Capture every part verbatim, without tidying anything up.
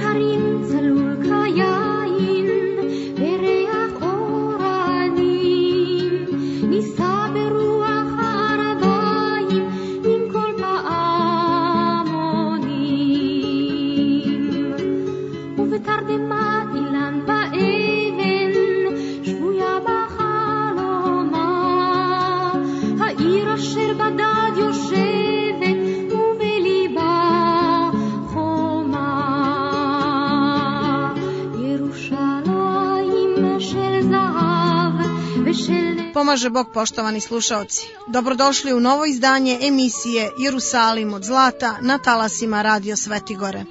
Pomaže Bog, poštovani slušaoci. Dobrodošli u novo izdanje emisije Jerusalim od zlata na talasima Radio Svetigore.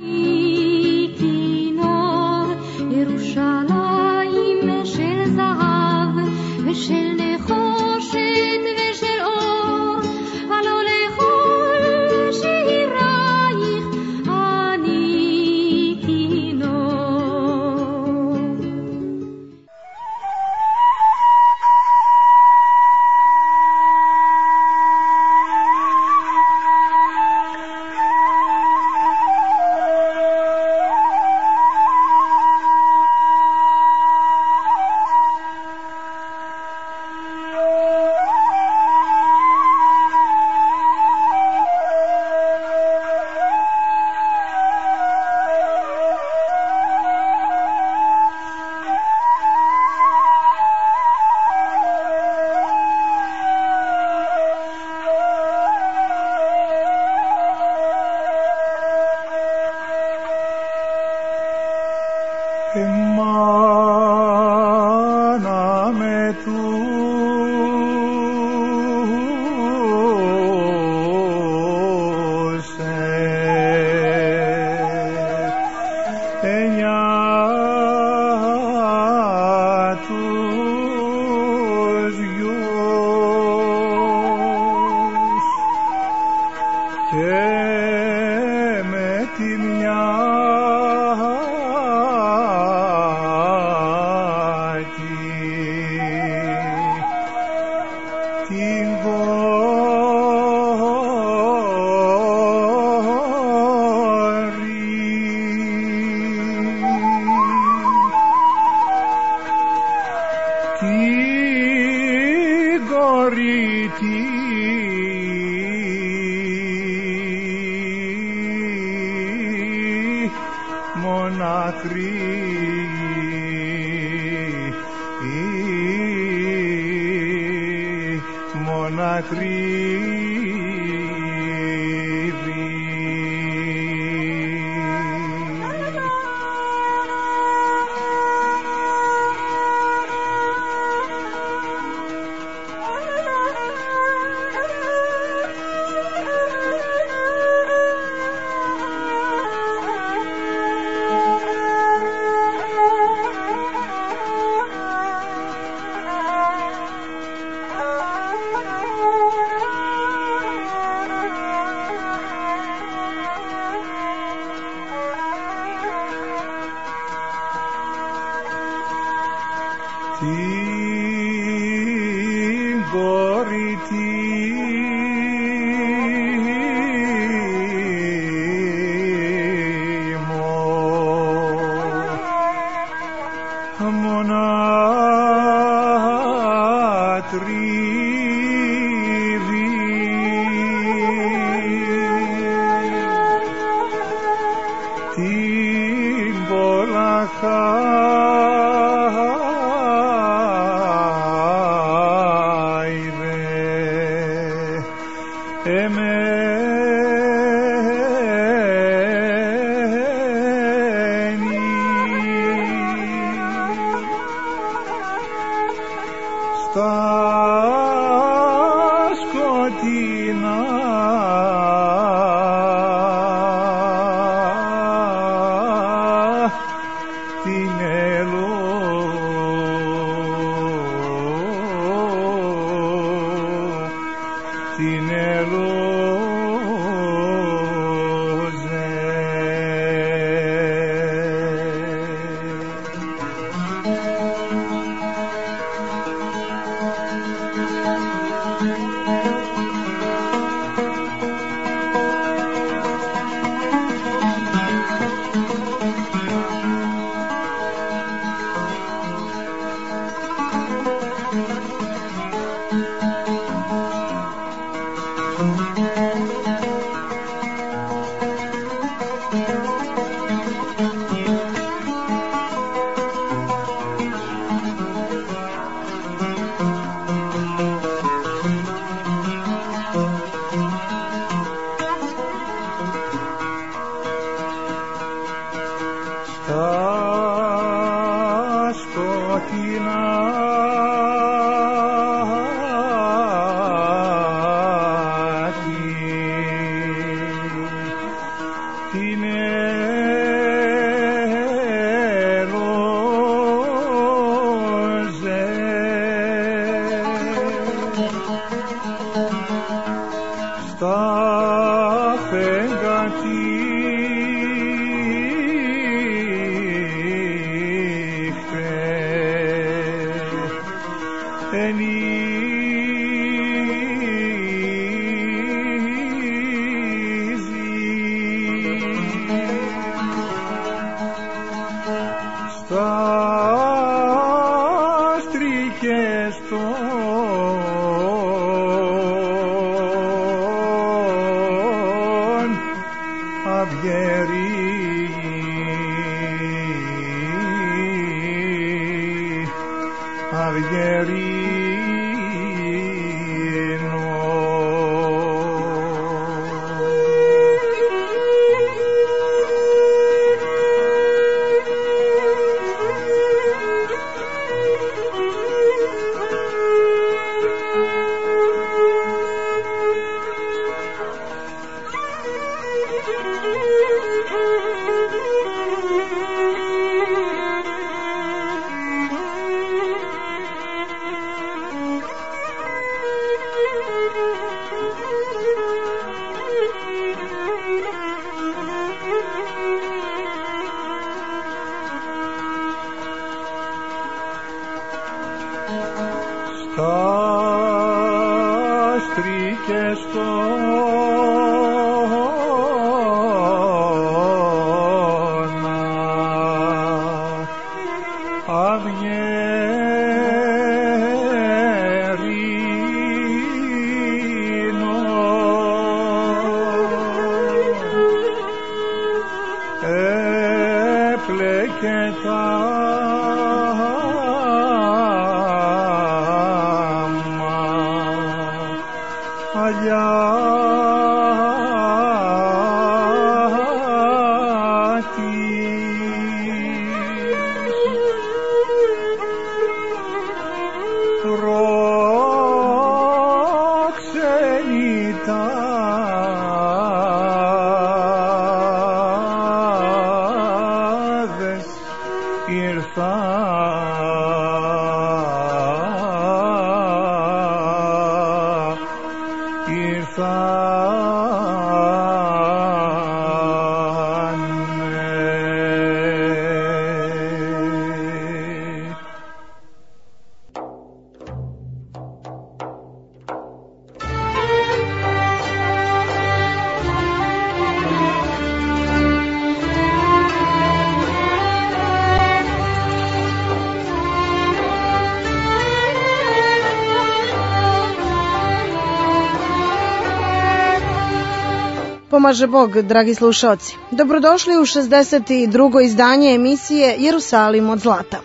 Pomaže Bog, dragi slušaoci. Dobrodošli u šezdeset drugo izdanje emisije Jerusalim od zlata.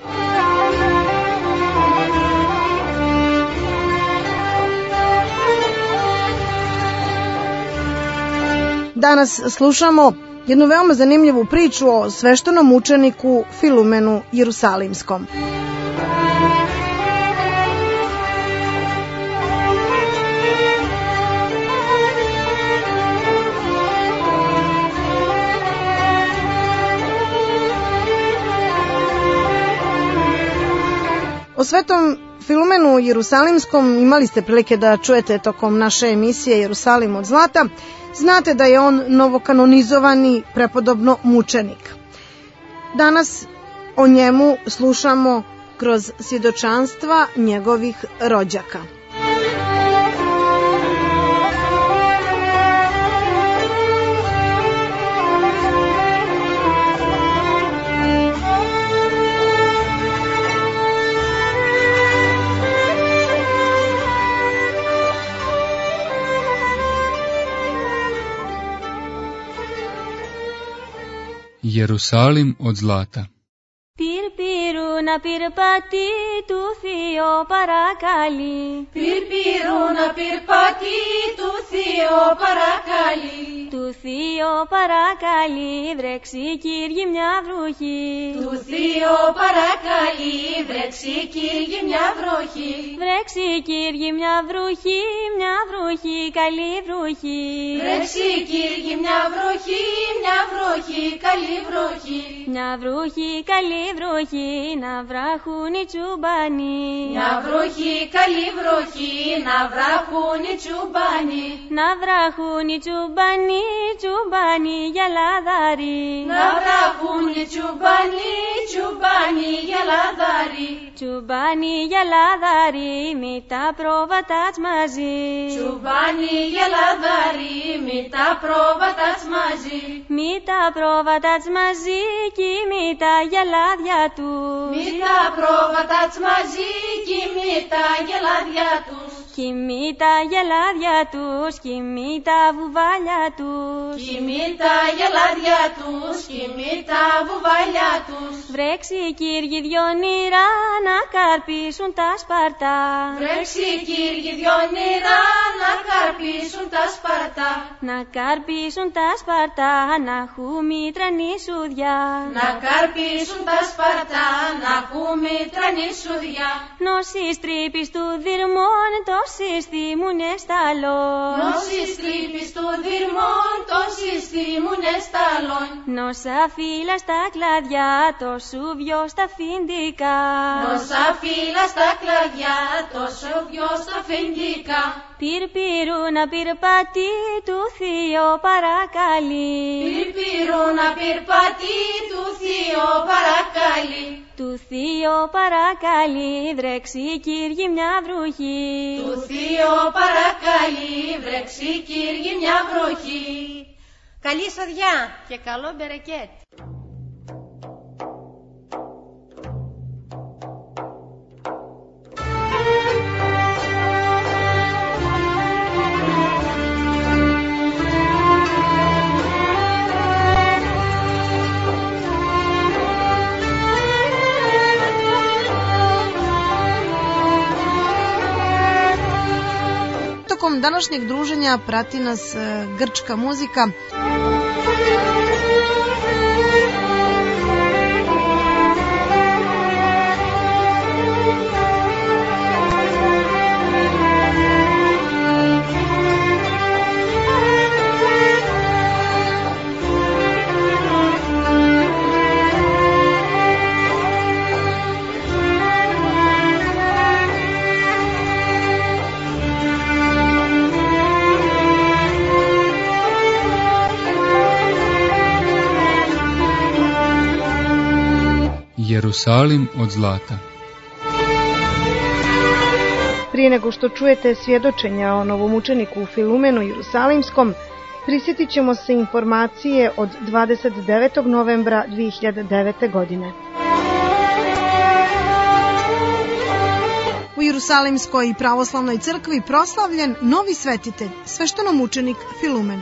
Danas slušamo jednu veoma zanimljivu priču o sveštenom učeniku Filumenu Jerusalimskom. O svetom Filumenu Jerusalimskom imali ste prilike da čujete tokom naše emisije Jerusalim od zlata. Znate da je on novokanonizovani prepodobno mučenik. Danas o njemu slušamo kroz svjedočanstva njegovih rođaka. Jerusalim od zlata. Pir Πυρπύρου να πυρπατεί του Θείο παρακαλεί. Πυρπύρου να πυρπατεί του Θείο παρακαλεί. Του Θείο παρακαλεί βρέξει Κύριε μια βροχή. Του Θείο παρακαλεί βρέξει Κύριε μια βροχή. Βρέξει Κύριε μια βροχή, μια βροχή, καλή βροχή. Βρέξει Κύριε μια βροχή, μια βροχή, καλή βροχή. Μια βροχή, καλή βροχή, να βράχουν οι τσουμπάνοι. Μια βροχή, καλή βροχή, να βράχουν οι τσουμπάνοι. Να βράχουν οι τσουμπάνοι, τσουμπάνοι γελαδάρι. Να βράχουν οι τσουμπάνοι, τσουμπάνοι γελαδάρι. Τσουμπάνοι γελαδάρι, με τα πρόβατα μαζί. Τσουμπάνοι γελαδάρι, με τα πρόβατα μαζί. Με τα πρόβατα μαζί και με τα γελάδια του. Με τα πρόβατα μαζί και με τα γελάδια τους. Και με τα γελάδια τους, και με τα βουβάλια τους. Και με τα γελάδια τους, και με τα βουβάλια τους. Βρέξει Κύριε δυο νηρά να καρπίσουν τα σπαρτά. Βρέξει Κύριε δυο νηρά να καρπίσουν τα σπαρτά. Να καρπίσουν τα σπαρτά, να έχουμε τρανίσουδια. Να καρπίσουν τα σπαρτά, να έχουμε τρανίσουδια. Νόσης τρύπης του δυρμών, το συστήμουνε σταλόν. Νόσης τρύπης του δυρμών, το συστήμουνε σταλόν. Νόσα φύλλα στα κλαδιά, το σουβιό στα φιντικά. Νόσα φύλλα στα κλαδιά, το σουβιό στα φιντικά. Πυρπύρου να πυρπατεί του Θείο παρακαλεί. Πυρπύρου να πυρπατεί του Θείο παρακαλεί. Του Θείο παρακαλεί βρέξει Κύριε μια βροχή. Του Θείο παρακαλεί βρέξει Κύριε μια βροχή. Καλή σοδιά και καλό μπερεκέτ. Tokom današnjeg druženja prati nas grčka muzika. Jerusalim od zlata. Prije nego što čujete svjedočenja o novomučeniku Filumenu Jerusalimskom, prisjetit ćemo se informacije od dvadeset devetog novembra dve hiljade devete. godine. U Jerusalimskoj pravoslavnoj crkvi proslavljen novi svetitelj, sveštenomučenik Filumen.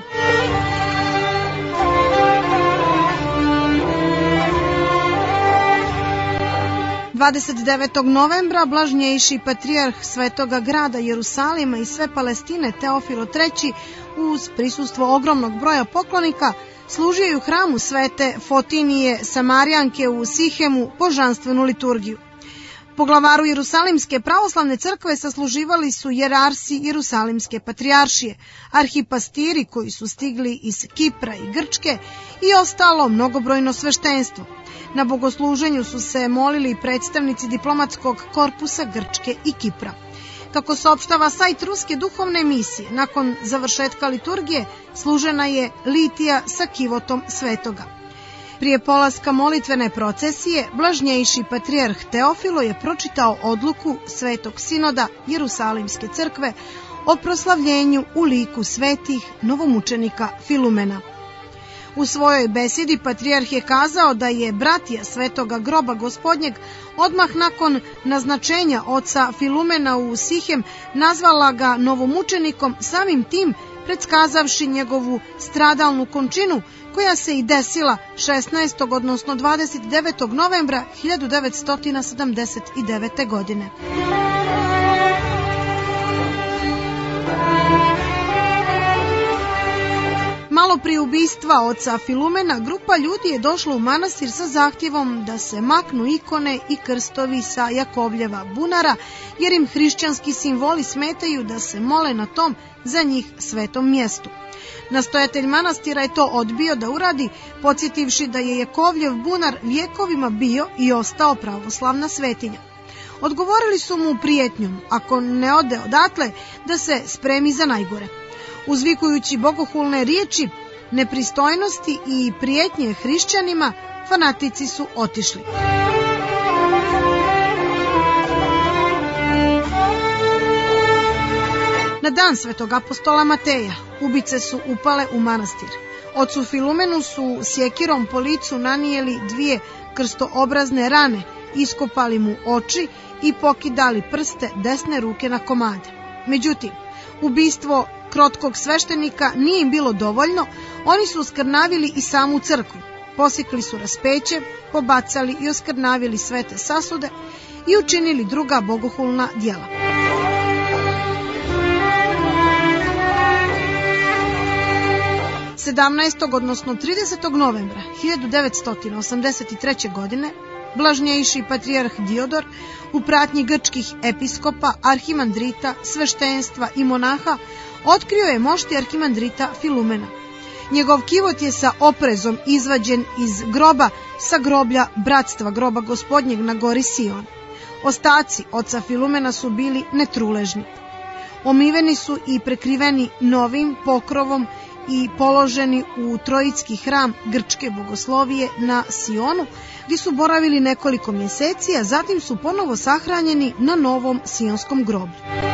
dvadeset devetog novembra blažnjejši patrijarh svetoga grada Jerusalima i sve Palestine Teofilo treći uz prisustvo ogromnog broja poklonika služio je u hramu svete Fotinije Samarijanke u Sihemu božanstvenu liturgiju. Poglavaru Jerusalimske pravoslavne crkve sasluživali su jerarsi Jerusalimske patrijaršije, arhipastiri koji su stigli iz Kipra i Grčke i ostalo mnogobrojno sveštenstvo. Na bogosluženju su se molili predstavnici diplomatskog korpusa Grčke i Kipra. Kako saopštava sajt Ruske duhovne misije, nakon završetka liturgije služena je litija sa kivotom svetoga. Prije polaska molitvene procesije, blažnjejši patrijarh Teofilo je pročitao odluku Svetog sinoda Jerusalimske crkve o proslavljenju u liku svetih novomučenika Filumena. U svojoj besedi patrijarh je kazao da je bratija Svetoga groba Gospodnjeg odmah nakon naznačenja oca Filumena u Sihem nazvala ga novomučenikom, samim tim predskazavši njegovu stradalnu končinu koja se i desila šesnaestog odnosno dvadeset devetog novembra hiljadu devetsto sedamdeset devete. godine. Malo prije ubistva oca Filumena, grupa ljudi je došla u manastir sa zahtjevom da se maknu ikone i krstovi sa Jakovljeva bunara, jer im hrišćanski simboli smetaju da se mole na tom za njih svetom mjestu. Nastojatelj manastira je to odbio da uradi, podsjetivši da je Jakovljev bunar vjekovima bio i ostao pravoslavna svetinja. Odgovorili su mu prijetnjom, ako ne ode odatle, da se spremi za najgore. Uzvikujući bogohulne riječi, nepristojnosti i prijetnje hrišćanima, fanatici su otišli. Na dan svetog apostola Mateja ubice su upale u manastir. Ocu Filumenu su sjekirom po licu nanijeli dvije krstoobrazne rane, iskopali mu oči i pokidali prste desne ruke na komade. Međutim, ubistvo krotkog sveštenika nije im bilo dovoljno, oni su oskrnavili i samu crkvu. Posjekli su raspeće, pobacali i oskrnavili svete sasude i učinili druga bogohulna djela. sedamnaestog odnosno tridesetog novembra hiljadu devetsto osamdeset treće. godine blažnjejši patrijarh Diodor u pratnji grčkih episkopa, arhimandrita, sveštenstva i monaha otkrio je mošti arhimandrita Filumena. Njegov kivot je sa oprezom izvađen iz groba sa groblja bratstva groba gospodnjeg na gori Sion. Ostaci oca Filumena su bili netruležni. Omiveni su i prekriveni novim pokrovom i položeni u Trojitski hram grčke bogoslovije na Sionu, gdje su boravili nekoliko mjeseci, a zatim su ponovo sahranjeni na novom Sionskom groblju.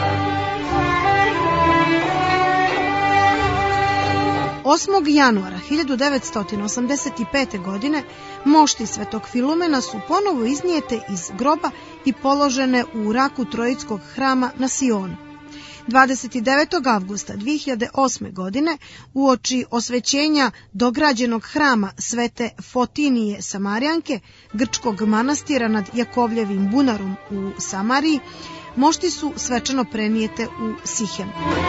osmog januara hiljadu devetsto osamdeset pete. godine mošti svetog Filumena su ponovo iznijete iz groba i položene u raku Trojitskog hrama na Sionu. dvadeset devetog avgusta dvije hiljade osme. godine uoči osvećenja dograđenog hrama svete Fotinije Samarijanke, grčkog manastira nad Jakovljevim bunarom u Samariji, mošti su svečano prenijete u Sihem.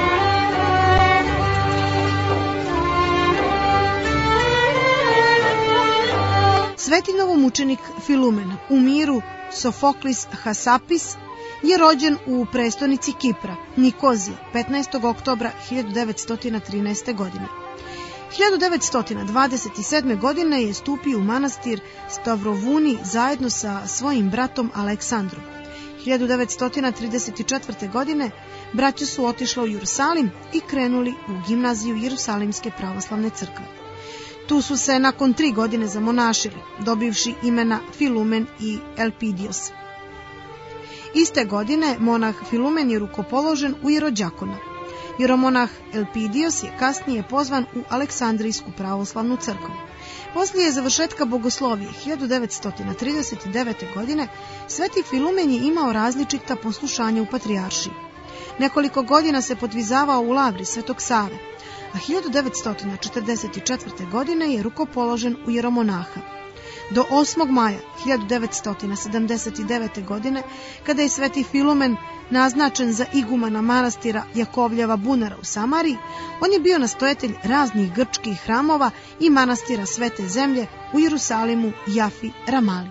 Sveti novomučenik Filumen u miru Sofoklis Hasapis je rođen u prestonici Kipra, Nikozije, petnaestog oktobra hiljadu devetsto trinaeste. godine. hiljadu devetsto dvadeset sedme. godine je stupio u manastir Stavrovuni zajedno sa svojim bratom Aleksandrom. hiljadu devetsto trideset četvrte. godine braća su otišla u Jerusalim i krenuli u gimnaziju Jerusalimske pravoslavne crkve. Tu su se nakon tri godine zamonašili, dobivši imena Filumen i Elpidios. Iste godine monah Filumen je rukopoložen u jerođakona. Jeromonah Elpidios je kasnije pozvan u Aleksandrijsku pravoslavnu crkvu. Poslije završetka bogoslovije hiljadu devetsto trideset devete. godine sveti Filumen je imao različita poslušanja u patrijaršiji. Nekoliko godina se podvizavao u lavri Svetog Save, a hiljadu devetsto četrdeset četvrte. godine je rukopoložen u jeromonaha. Do osmog maja hiljadu devetsto sedamdeset devete. godine, kada je sveti Filumen naznačen za igumana manastira Jakovljeva bunara u Samariji, on je bio nastojatelj raznih grčkih hramova i manastira Svete zemlje u Jerusalimu, Jafi, Ramali.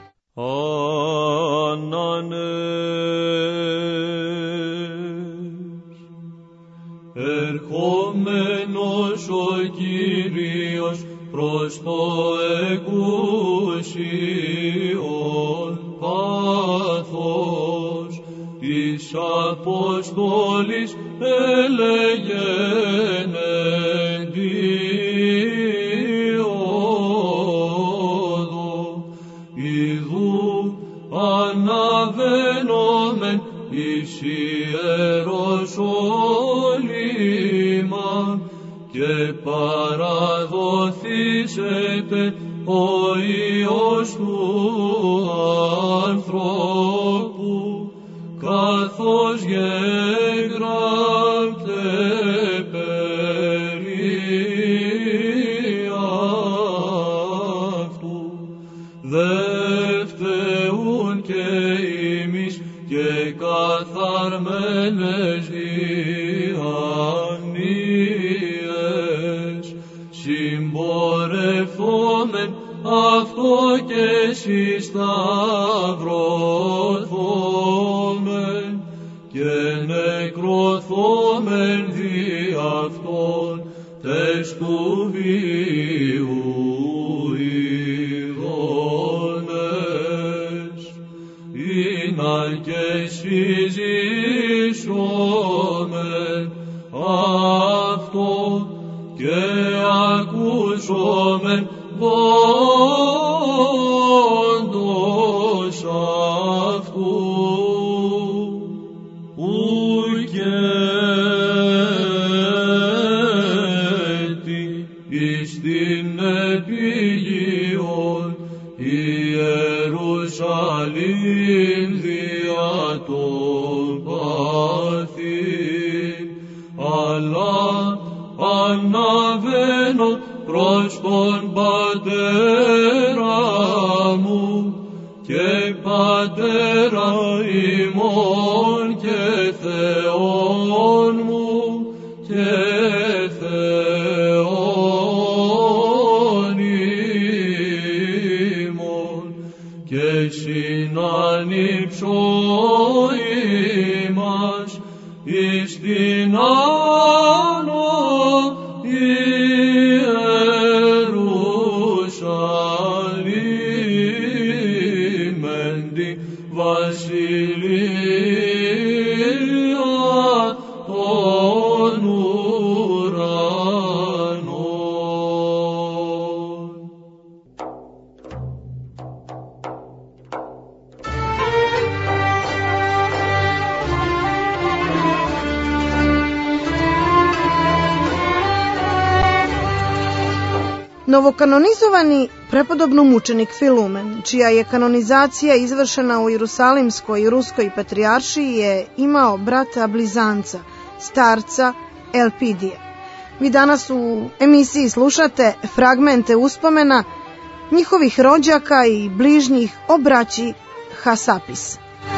Ερχόμενος ο Κύριος προς το εκούσιον πάθος της Αποστόλης έλεγεν εντίοδο ιδού αναβαίνομεν εις Ιεροσόλυμα και παραδοθήσεται ο Υιός του ανθρώπου καθώς γεγράφτε περί ευθεούν και ημείς και καθαρμένες διάνοίες, συμπορευόμεν αυτό και συσταυρωθόμεν και νεκρωθόμεν δι' αυτόν τες του βίου ειδώνες, ειναι και συζήσομεν αυτό και ακούσομεν πόντος αυτού, ουκέτι εις την επιγείον Ιερουσαλήμ δια των παθήν, αλλά αναβαίνω προς τον Πατέρα μου και Πατέρα ημών και Θεόν μου και Θεόν ημών, και συνάνυψω ημάς εις την άνω Ιερουσαλήμ εν τη βασιλεία των ουρανών. Novokanonizovani prepodobno mučenik Filumen, čija je kanonizacija izvršena u Jerusalimskoj i Ruskoj patrijaršiji, je imao brata blizanca, starca Elpidija. Vi danas u emisiji slušate fragmente uspomena njihovih rođaka i bližnjih o braći Hasapis.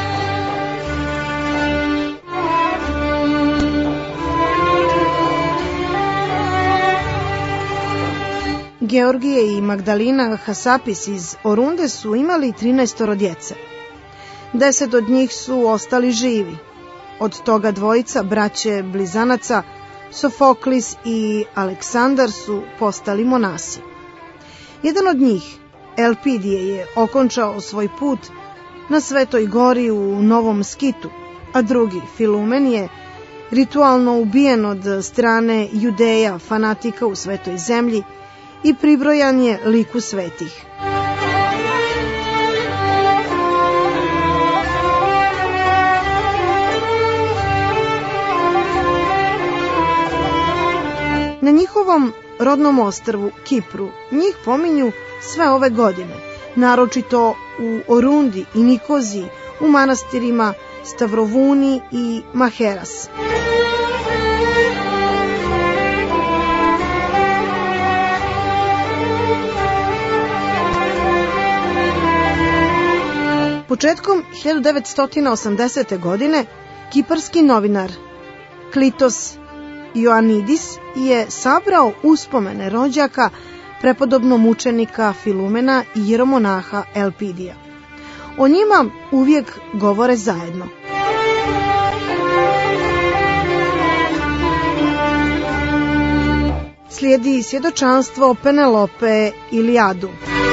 Georgije i Magdalina Hasapis iz Orunde su imali trinaestoro djece. Deset od njih su ostali živi. Od toga dvojica, braće blizanaca, Sofoklis i Aleksandar, su postali monasi. Jedan od njih, Elpidije, je okončao svoj put na Svetoj gori u Novom Skitu, a drugi, Filumen, je ritualno ubijen od strane Judeja, fanatika u Svetoj zemlji, i pribrojan je liku svetih. Na njihovom rodnom ostrvu Kipru njih pominju sve ove godine, naročito u Orundi i Nikoziji, u manastirima Stavrovuni i Maheras. Početkom hiljadu devetsto osamdesete. godine kiparski novinar Klitos Ioannidis je sabrao uspomene rođaka prepodobno mučenika Filumena i jeromonaha Elpidija. O njima uvijek govore zajedno. Slijedi svjedočanstvo Penelope Iliadu.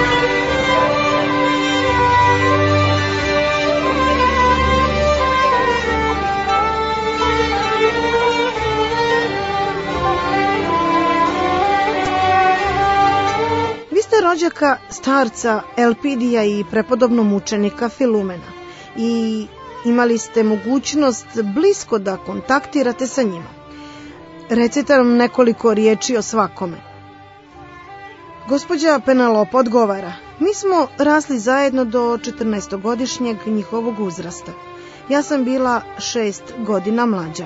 Rođaka starca Elpidija i prepodobno mučenika Filumena i imali ste mogućnost blisko da kontaktirate sa njima. Recite nam nekoliko riječi o svakome. Gospođa Penelopa odgovara: mi smo rasli zajedno do četrnaestogodišnjeg njihovog uzrasta. Ja sam bila šest godina mlađa.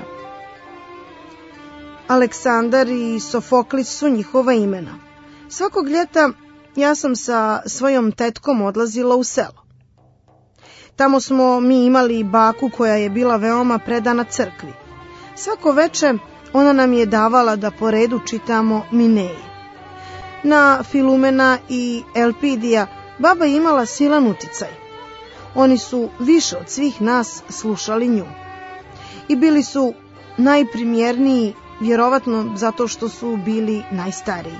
Aleksandar i Sofoklis su njihova imena. Svakog ljeta ja sam sa svojom tetkom odlazila u selo. Tamo smo mi imali baku koja je bila veoma predana crkvi. Svako veče ona nam je davala da po redu čitamo Mineji. Na Filumena i Elpidija baba je imala silan uticaj. Oni su više od svih nas slušali nju. I bili su najprimjerniji, vjerovatno zato što su bili najstariji.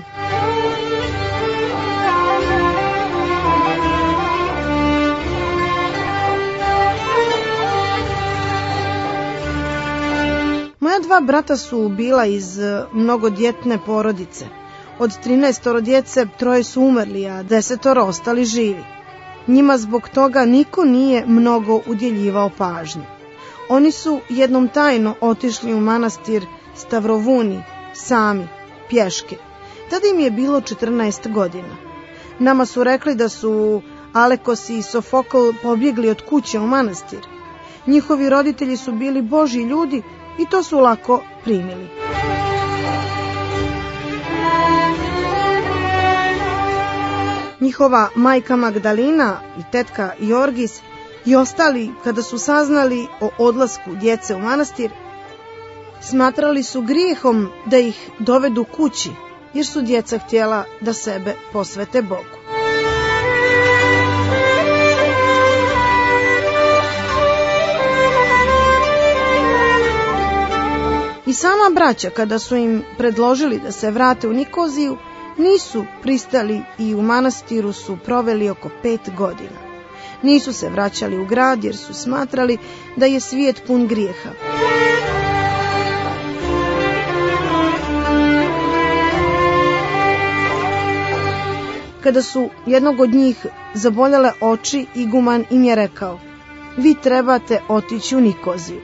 Moja dva brata su bila iz mnogodjetne porodice. Od trinaestoro djece troje su umrli, a desetoro ostali živi. Njima zbog toga niko nije mnogo udjeljivao pažnju. Oni su jednom tajno otišli u manastir Stavrovuni, sami, pješke. Tada im je bilo četrnaest godina. Nama su rekli da su Alekos i Sofokl pobjegli od kuće u manastir. Njihovi roditelji su bili Božji ljudi i to su lako primili. Njihova majka Magdalina i tetka Jorgis i ostali, kada su saznali o odlasku djece u manastir, smatrali su grijehom da ih dovedu kući, jer su djeca htjela da sebe posvete Bogu. I sama braća, kada su im predložili da se vrate u Nikoziju, nisu pristali i u manastiru su proveli oko pet godina. Nisu se vraćali u grad jer su smatrali da je svijet pun grijeha. Kada su jednog od njih zaboljele oči, iguman im je rekao: vi trebate otići u Nikoziju.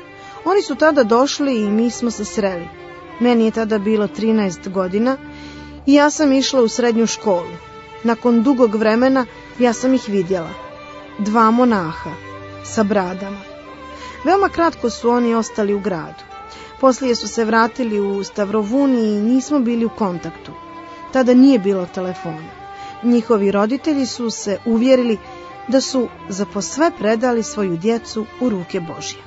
Oni su tada došli i mi smo se sreli. Meni je tada bilo trinaest godina i ja sam išla u srednju školu. Nakon dugog vremena ja sam ih vidjela. Dva monaha sa bradama. Veoma kratko su oni ostali u gradu. Poslije su se vratili u Stavrovuni i nismo bili u kontaktu. Tada nije bilo telefona. Njihovi roditelji su se uvjerili da su za posve predali svoju djecu u ruke Božje.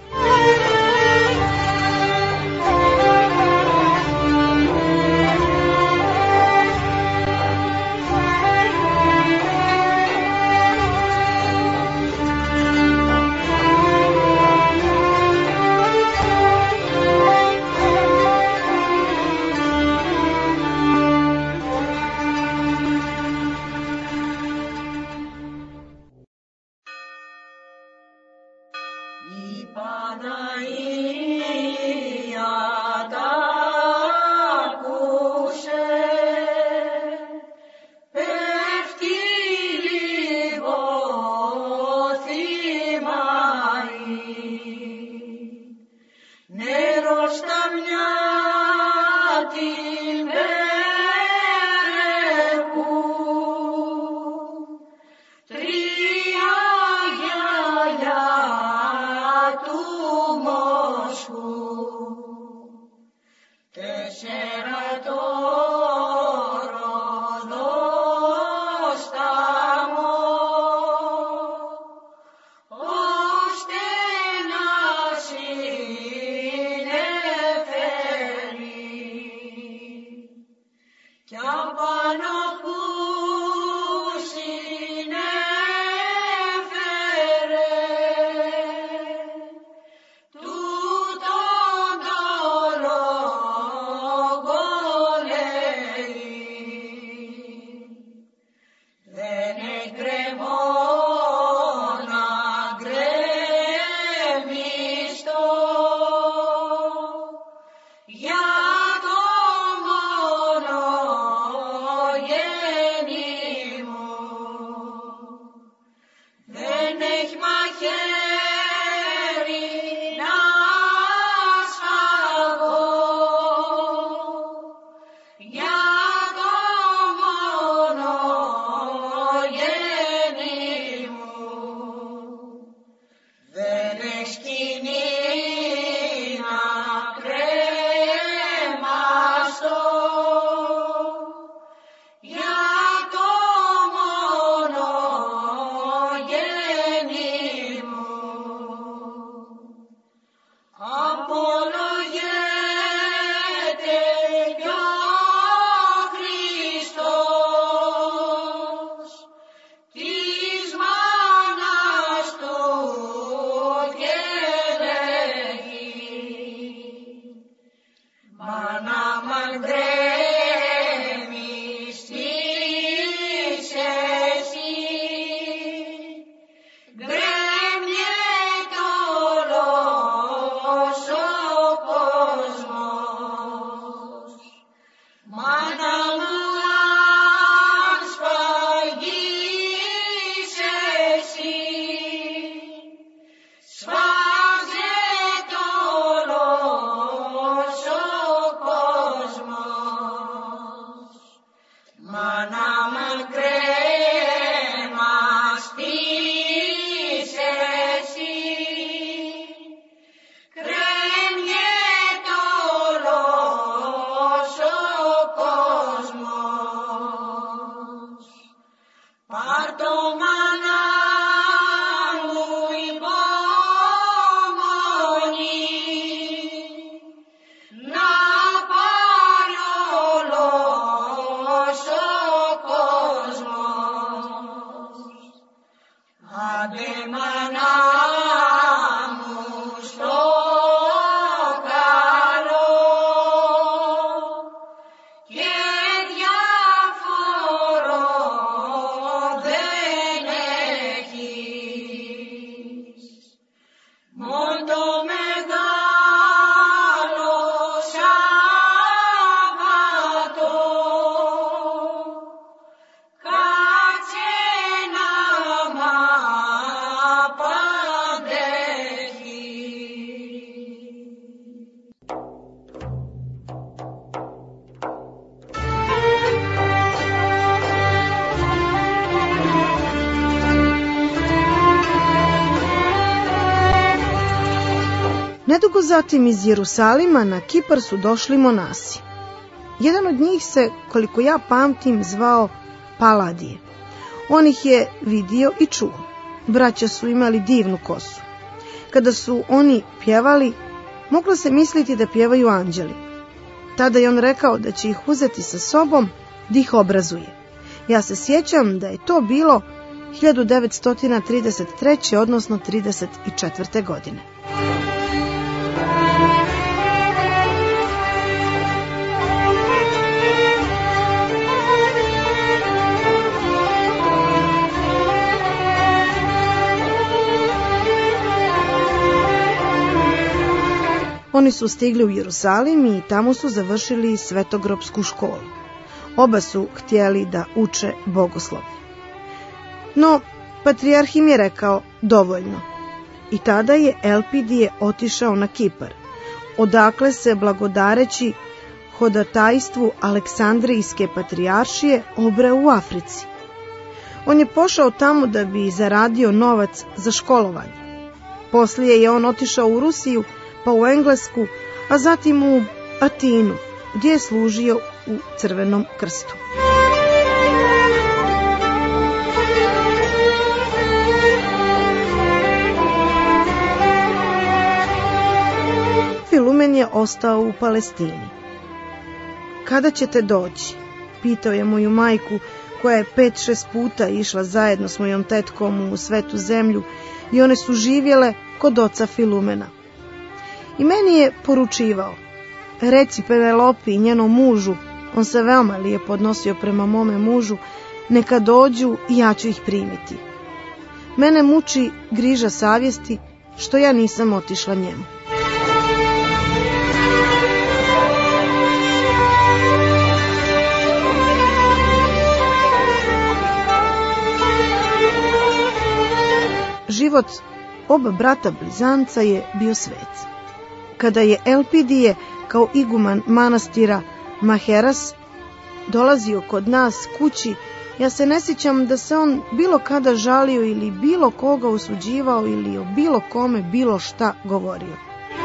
Ja to Nedugo zatim iz Jerusalima na Kipar su došli monasi. Jedan od njih se, koliko ja pamtim, zvao Paladije. On ih je vidio i čuo. Braća su imali divnu kosu. Kada su oni pjevali, moglo se misliti da pjevaju anđeli. Tada je on rekao da će ih uzeti sa sobom da ih obrazuje. Ja se sjećam da je to bilo hiljadu devetsto trideset treće. odnosno trideset četvrte. godine. Oni su stigli u Jerusalim i tamo su završili svetogrobsku školu. Oba su htjeli da uče bogoslovlje. No, patrijarh im je rekao dovoljno. I tada je Elpidije otišao na Kipar, odakle se, blagodareći hodatajstvu Aleksandrijske patrijaršije, obreo u Africi. On je pošao tamo da bi zaradio novac za školovanje. Poslije je on otišao u Rusiju, pa u Englesku, a zatim u Atinu, gdje je služio u Crvenom krstu. Filumen je ostao u Palestini. Kada ćete doći? Pitao je moju majku, koja je pet šest puta išla zajedno s mojom tetkom u Svetu zemlju i one su živjele kod oca Filumena. I meni je poručivao, reci Penelopi i njenom mužu, on se veoma lijepo odnosio prema mome mužu, neka dođu i ja ću ih primiti. Mene muči griža savjesti što ja nisam otišla njemu. Život oba brata blizanca je bio svet. Kada je Elpidije kao iguman manastira Maheras dolazio kod nas kući, ja se ne sjećam da se on bilo kada žalio ili bilo koga osuđivao ili o bilo kome bilo šta govorio.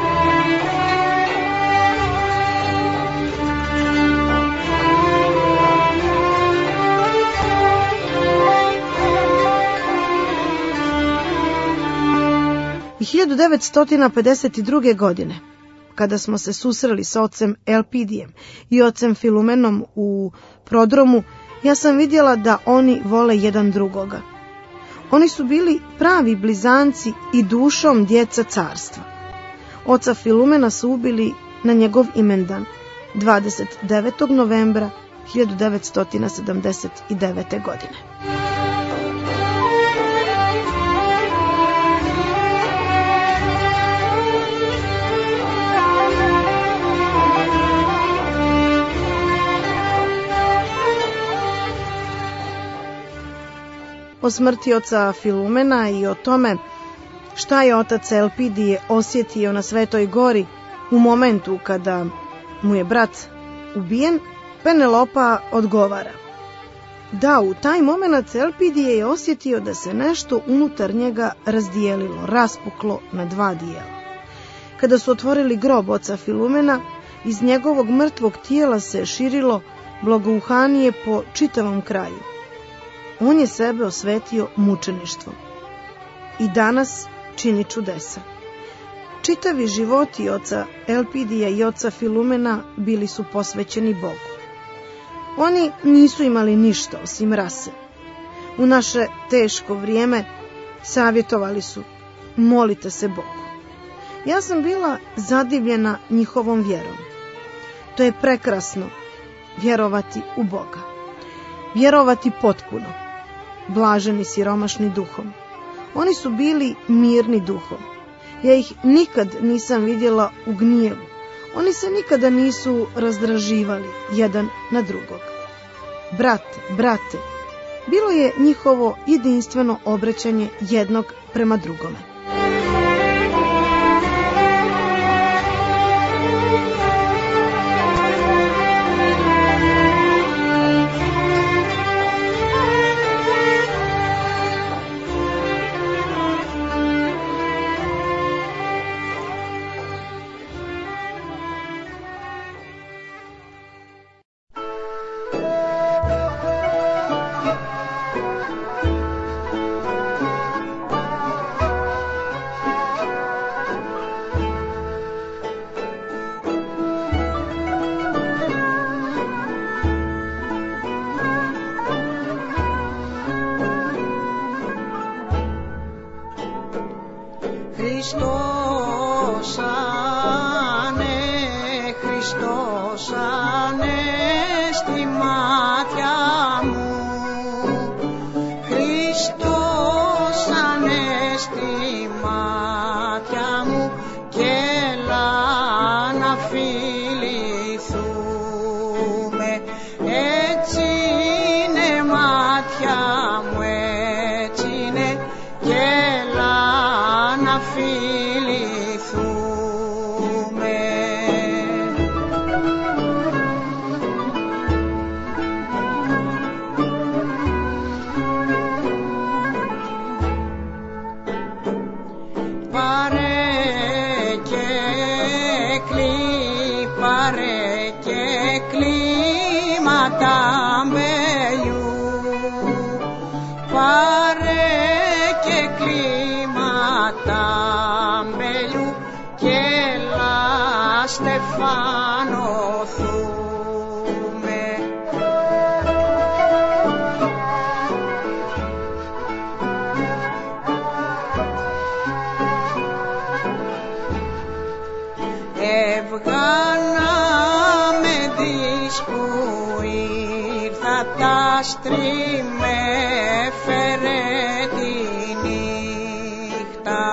I hiljadu devetsto pedeset druge. godine, kada smo se susreli sa ocem Elpidijem i ocem Filumenom u prodromu, ja sam vidjela da oni vole jedan drugoga. Oni su bili pravi blizanci i dušom djeca carstva. Oca Filumena su ubili na njegov imendan, dvadeset devetog novembra hiljadu devetsto sedamdeset devete. godine. O smrti oca Filumena i o tome šta je otac Elpidije osjetio na Svetoj gori u momentu kada mu je brat ubijen, Penelopa odgovara. Da, u taj moment Elpidije je osjetio da se nešto unutar njega razdijelilo, raspuklo na dva dijela. Kada su otvorili grob oca Filumena, iz njegovog mrtvog tijela se širilo blagouhanije po čitavom kraju. On je sebe osvetio mučeništvom i danas čini čudesa. Čitavi životi oca Elpidija i oca Filumena bili su posvećeni Bogu. Oni nisu imali ništa osim rase. U naše teško vrijeme Savjetovali su, molite se Bogu. Ja sam bila zadivljena njihovom vjerom. To je prekrasno, vjerovati u Boga. Vjerovati potpuno. Blaženi siromašni duhom. Oni su bili mirni duhom. Ja ih nikad nisam vidjela u gnjevu. Oni se nikada nisu razdraživali jedan na drugog. Brate, brate, bilo je njihovo jedinstveno obraćanje jednog prema drugome. Χριστός ανε, Χριστός ανέστη μάτια μου, Χριστός ανέστη μάτια μου, και έλα να φιληθούμε. Έτσι είναι μάτια μου, έτσι είναι, και έλα να φιληθούμε. Πάρε και κλεί, πάρε και κλίματα μπελιού, πάρε και κλίματα μπελιού, και έλα στεφανωθούμε. Έβγανα με δεις που ήρθα, τα άστρη με φέρε τη νύχτα.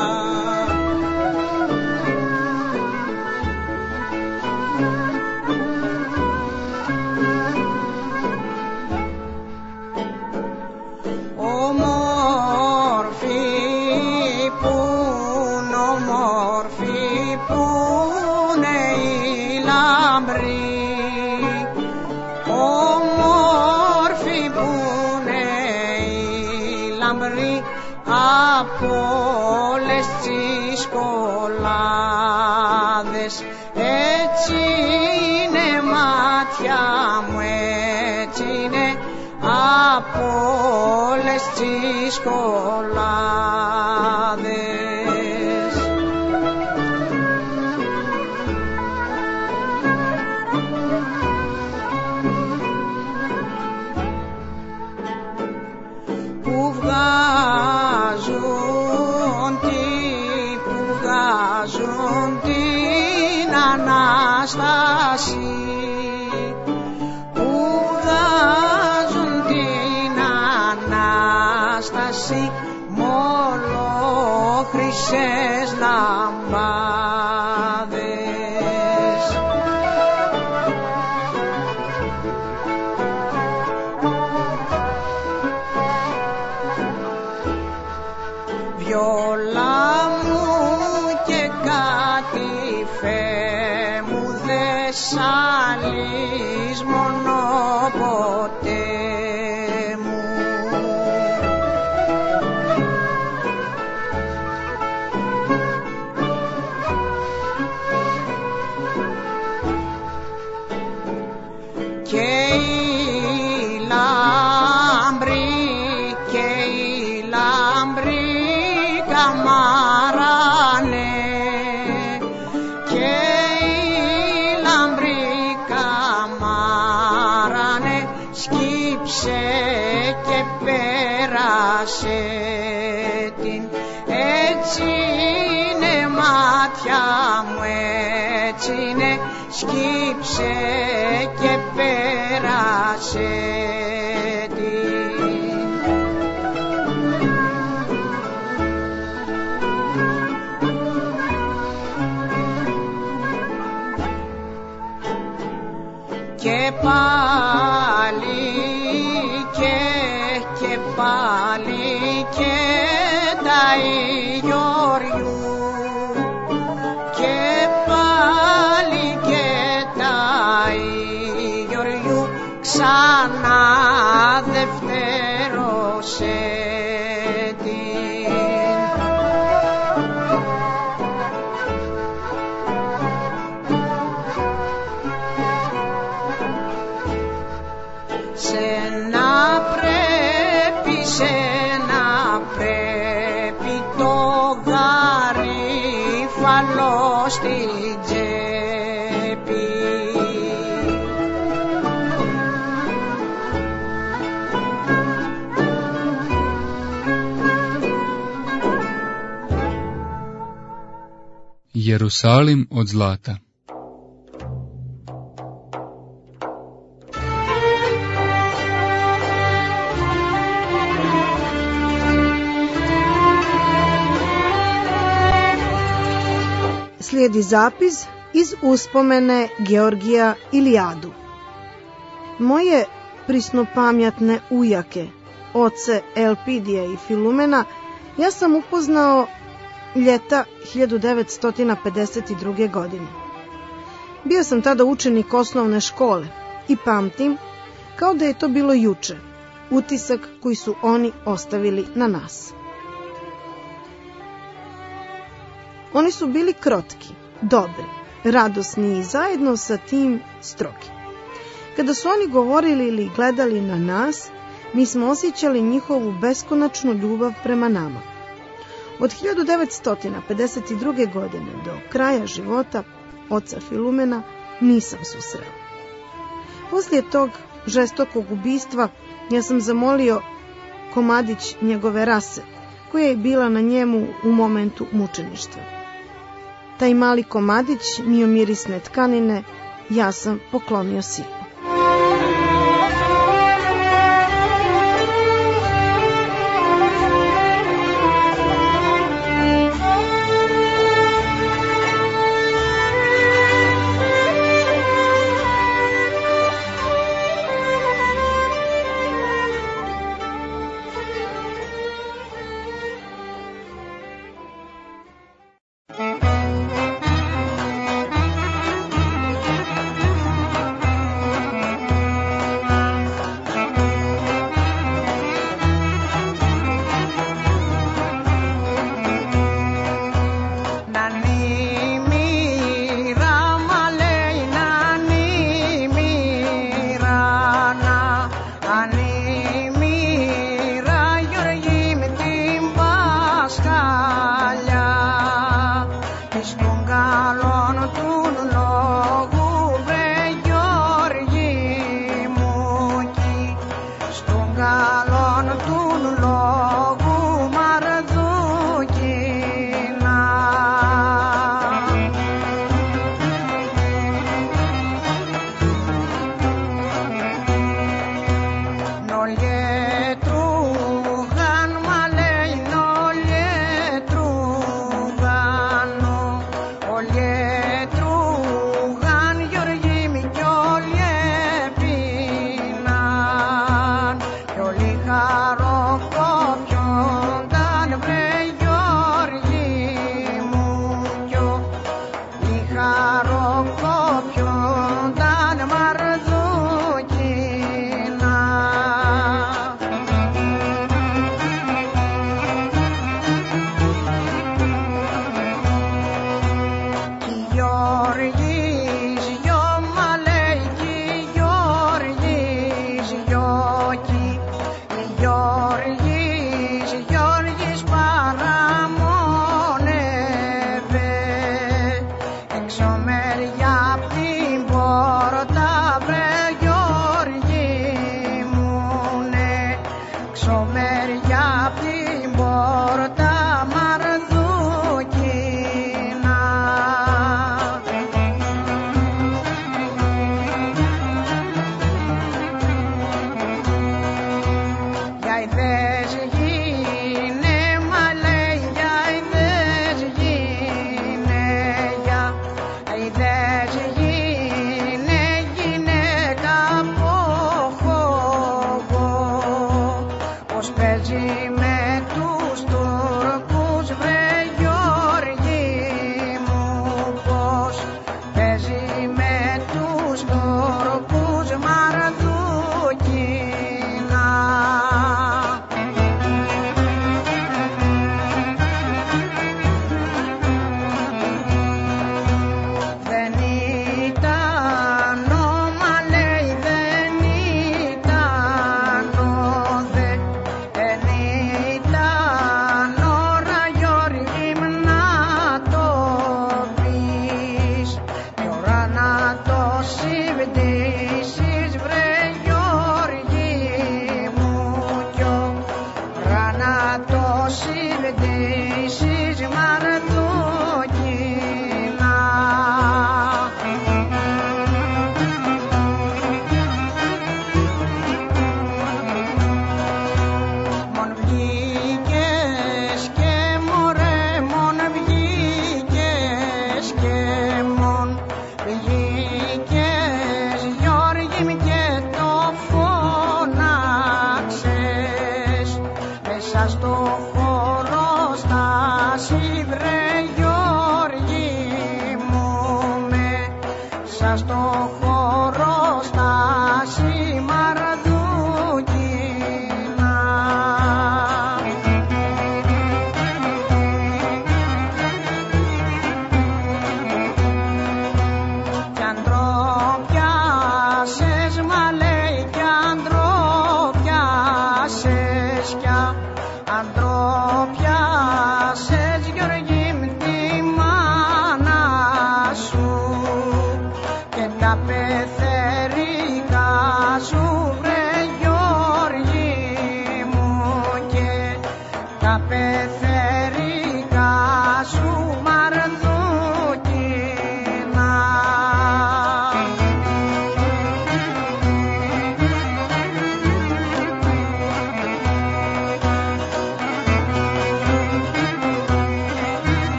Όμορφη πουν, όμορφη πουνε η λαμπρή, όμορφη πουνε η λαμπρή, από όλες τις κολλάδες. Έτσι είναι μάτια μου, έτσι είναι, από όλες τις κολλάδες. Που βγάζουν τι, που βγάζουν την Ανάσταση, που βγάζουν την Ανάσταση, μόνο χρυσές λαμπάδες. Βιόλα μου και κατηφέ μου, δε σ' μόνο ποτέ μου. Και η λάμπρη, και η λάμπρη καμάρανε, και η λάμπρη καμάρανε, σκύψε και πέρασε Έτσι είναι μάτια μου, έτσι είναι, σκύψε και πέρασε την. Και πάλι και και πάλι και τα Γεωργιού, και πάλι και τα Γεωργιού ξανά δευτερώσε την. Σένα πρέπει, σένα πρέπει το γαρίφαλο στην τσέπη. Jerusalim od zlata. Slijedi zapis iz uspomene Georgija Ilijadu. Moje prisnopamjatne ujake, oce Elpidija i Filumena, ja sam upoznao ljeta hiljadu devetsto pedeset druge. godine. Bio sam tada učenik osnovne škole i pamtim, kao da je to bilo juče, utisak koji su oni ostavili na nas. Oni su bili krotki, dobri, radosni i zajedno sa tim strogi. Kada su oni govorili ili gledali na nas, mi smo osjećali njihovu beskonačnu ljubav prema nama. Od hiljadu devetsto pedeset druge. godine do kraja života oca Filumena nisam susreo. Poslije tog žestokog ubistva ja sam zamolio komadić njegove rase, koja je bila na njemu u momentu mučeništva. Taj mali komadić miomirisne tkanine ja sam poklonio sinu.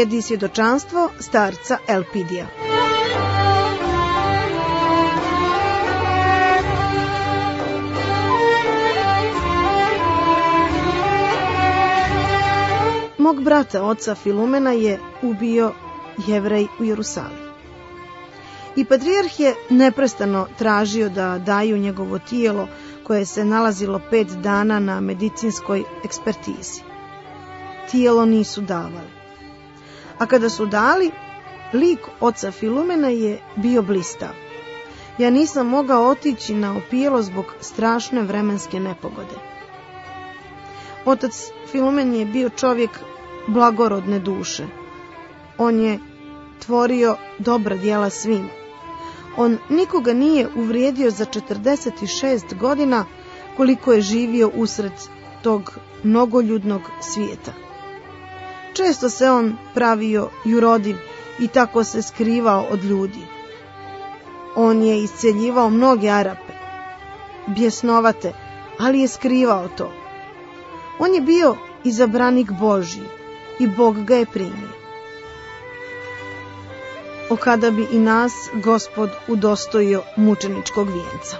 slijedi svjedočanstvo starca Elpidija. Mog brata, oca Filumena, je ubio Jevrej u Jerusalimu. I patrijarh je neprestano tražio da daju njegovo tijelo, koje se nalazilo pet dana na medicinskoj ekspertizi. Tijelo nisu davali. A kada su dali, lik oca Filumena je bio blistav. Ja nisam mogao otići na opijelo zbog strašne vremenske nepogode. Otac Filumen je bio čovjek blagorodne duše. On je tvorio dobra djela svima. On nikoga nije uvrijedio za četrdeset šest godina koliko je živio usred tog mnogoljudnog svijeta. Često se on pravio jurodiv i tako se skrivao od ljudi. On je isceljivao mnoge Arape, bjesnovate, ali je skrivao to. On je bio izabranik Božji i Bog ga je primio. O kada bi i nas Gospod udostojio mučeničkog vijenca.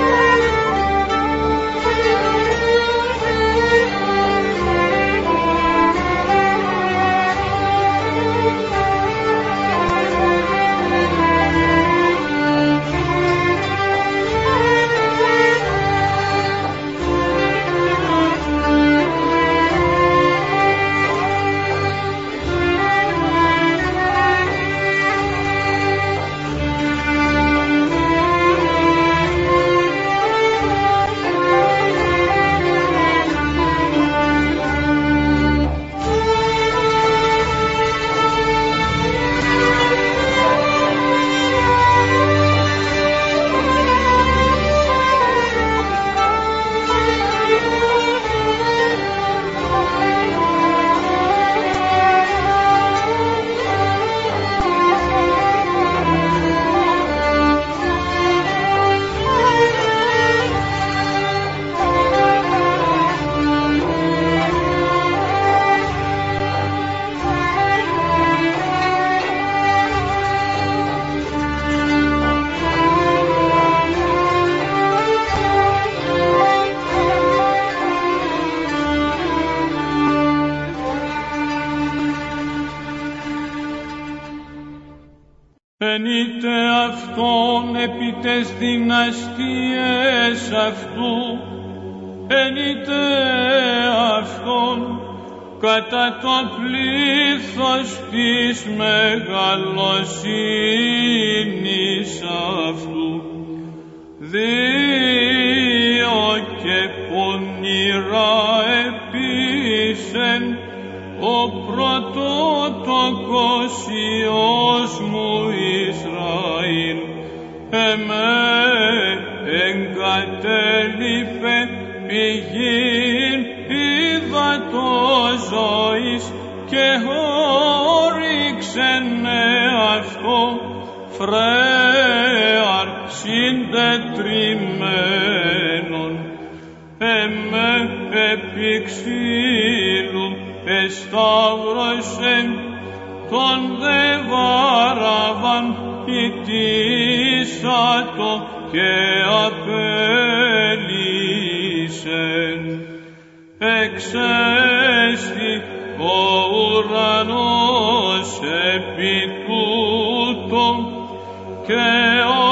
Ενείτε αυτόν επί τες δυναστείες αυτού, ενείτε αυτόν κατά το πλήθος της μεγαλοσύνης αυτού, δύο και πονηρά επίσεν ο πρωτότοκος Υιός μου Ισραήλ, εμέ εγκατέλειπε πηγήν ύδατος ζωής και όριξεν αυτό φρέαρ συντετριμένον, εμέ επί ξύλου εσταύρωσεν τον δε Βαραβάν ητήσατο και απέλυσεν. Εξέστη ο ουρανός επί τούτο και ο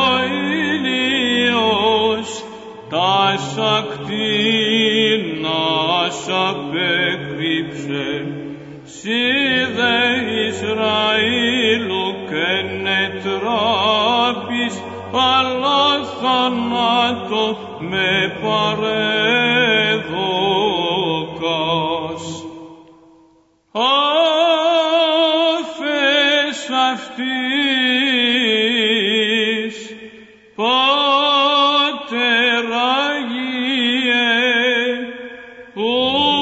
ήλιος τας ακτίνας απεκρύψε. Σύ δε Ισραήλου και νετράπης, αλλά θανάτω με παρέδωκας. Άφες αυτής, Πάτερ Αγίε, που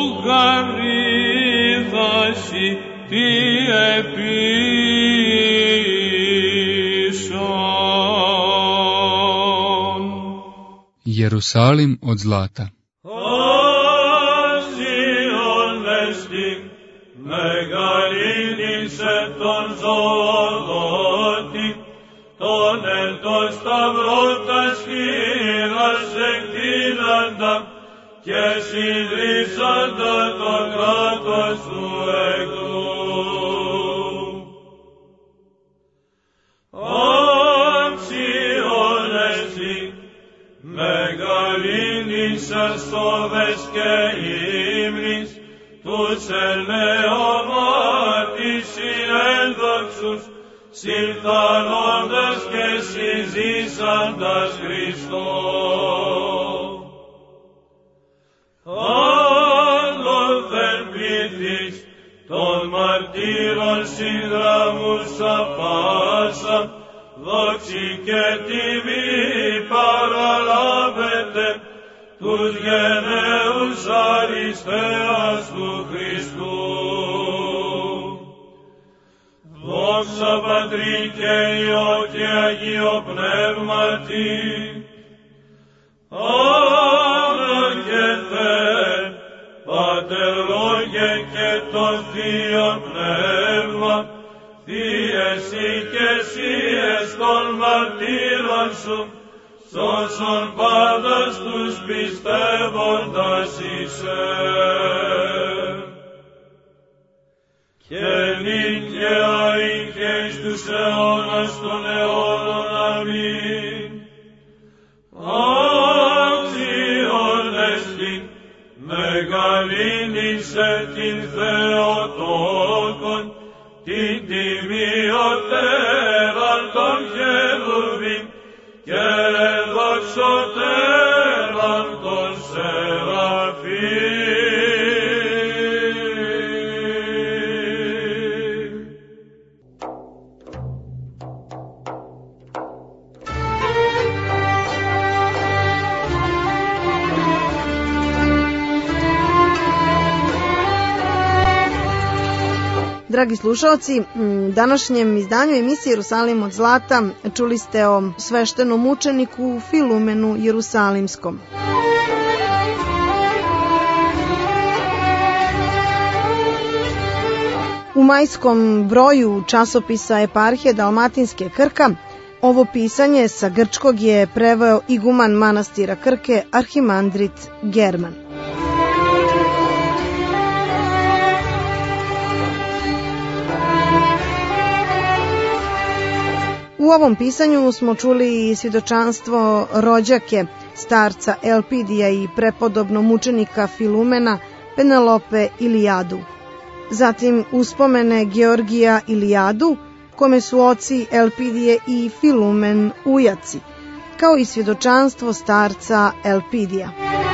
γαρίδασι τι επίσαν. Jerusalim od zlata. Ozionesti μεγαλύνησε τον ζωοδότη, τον εν το σταυρό τας χείρας εκτείναντα και συντρίψαντα το κράτος του εχθρού. Άξιον εσύ, μεγαλύνησας σώβες και ύμνης, τους ελεομάτης συνένδοξους, συμφθανώντας και συζήσαντας Χριστό. Άλλοθεν πλήθης των μαρτύρων συνδράμους απάσα, δόξη και τιμή παραλάβετε τους γενναίους αριστείας του Χριστού. Δόξα Πατρί και Υιό και Αγίο Πνεύματι, αναγγελθέν, Πάτερ Λόγε και το Θείο Πνεύμα, Θύεσαι και Εσύες των μαρτύρων σου, σώσον πάντας τους πιστεύοντας εισέ. Και νίκαια είχε εις τους αιώνας των αιώνων. Αμήν. Άξιον εστι, μεγαλύνησε την Θεοτόκον, την τιμιωτέραν των χερουβίμ, και δοξωτέραν των Σεραφείμ. Dragi slušalci, današnjem izdanju emisije Jerusalim od zlata čuli ste o sveštenom mučeniku Filumenu Jerusalimskom. U majskom broju časopisa Eparhije Dalmatinske Krka ovo pisanje sa grčkog je preveo iguman manastira Krke Arhimandrit German. U ovom pisanju smo čuli svjedočanstvo rođake starca Elpidija i prepodobno mučenika Filumena Penelope Ilijadu. Zatim uspomene Georgija Ilijadu, kome su oci Elpidije i Filumen ujaci, kao i svjedočanstvo starca Elpidija.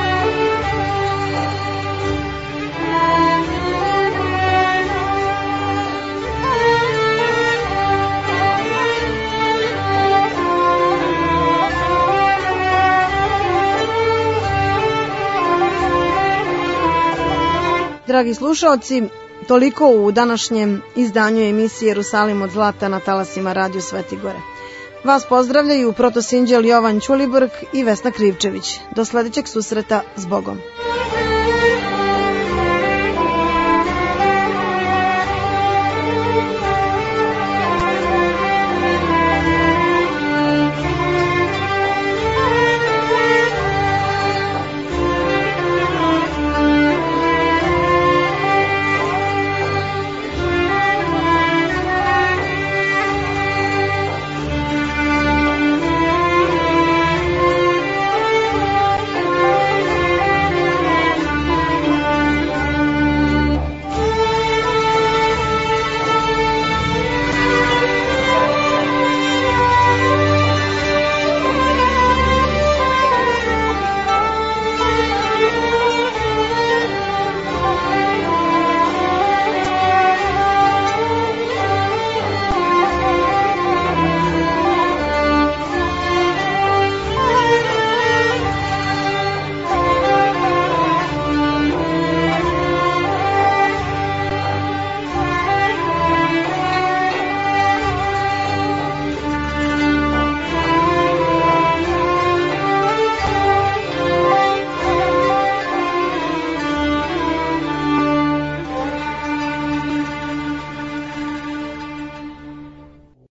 Dragi slušalci, toliko u današnjem izdanju emisije Jerusalim od zlata na talasima Radio Sveti Gore. Vas pozdravljaju protosinđel Jovan Ćulibrk i Vesna Krivčević. Do sledećeg susreta, s Bogom.